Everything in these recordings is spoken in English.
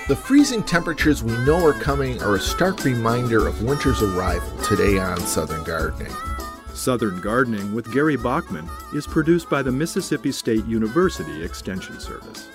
The freezing temperatures we know are coming are a stark reminder of winter's arrival today on Southern Gardening. Southern Gardening with Gary Bachman is produced by the Mississippi State University Extension Service.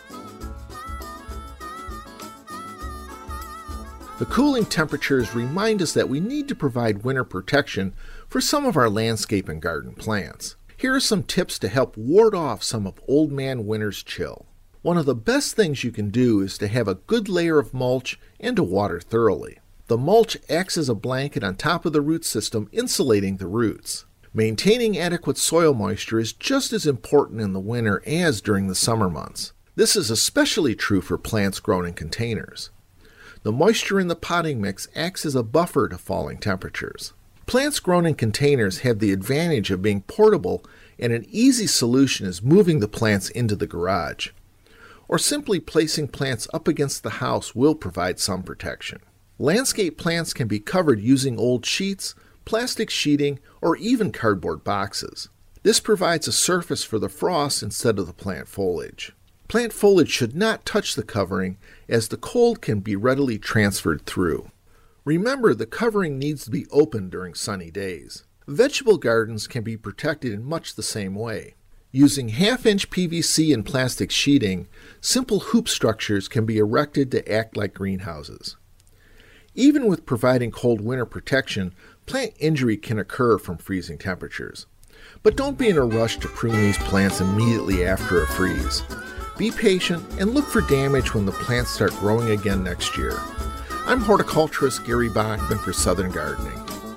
The cooling temperatures remind us that we need to provide winter protection for some of our landscape and garden plants. Here are some tips to help ward off some of Old Man Winter's chill. One of the best things you can do is to have a good layer of mulch and to water thoroughly. The mulch acts as a blanket on top of the root system, insulating the roots. Maintaining adequate soil moisture is just as important in the winter as during the summer months. This is especially true for plants grown in containers. The moisture in the potting mix acts as a buffer to falling temperatures. Plants grown in containers have the advantage of being portable, and an easy solution is moving the plants into the garage. Or simply placing plants up against the house will provide some protection. Landscape plants can be covered using old sheets, plastic sheeting, or even cardboard boxes. This provides a surface for the frost instead of the plant foliage. Plant foliage should not touch the covering, as the cold can be readily transferred through. Remember, the covering needs to be open during sunny days. Vegetable gardens can be protected in much the same way. Using half-inch PVC and plastic sheeting, simple hoop structures can be erected to act like greenhouses. Even with providing cold winter protection, plant injury can occur from freezing temperatures. But don't be in a rush to prune these plants immediately after a freeze. Be patient and look for damage when the plants start growing again next year. I'm horticulturist Gary Bachman for Southern Gardening.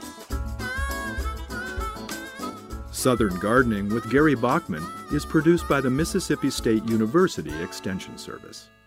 Southern Gardening with Gary Bachman is produced by the Mississippi State University Extension Service.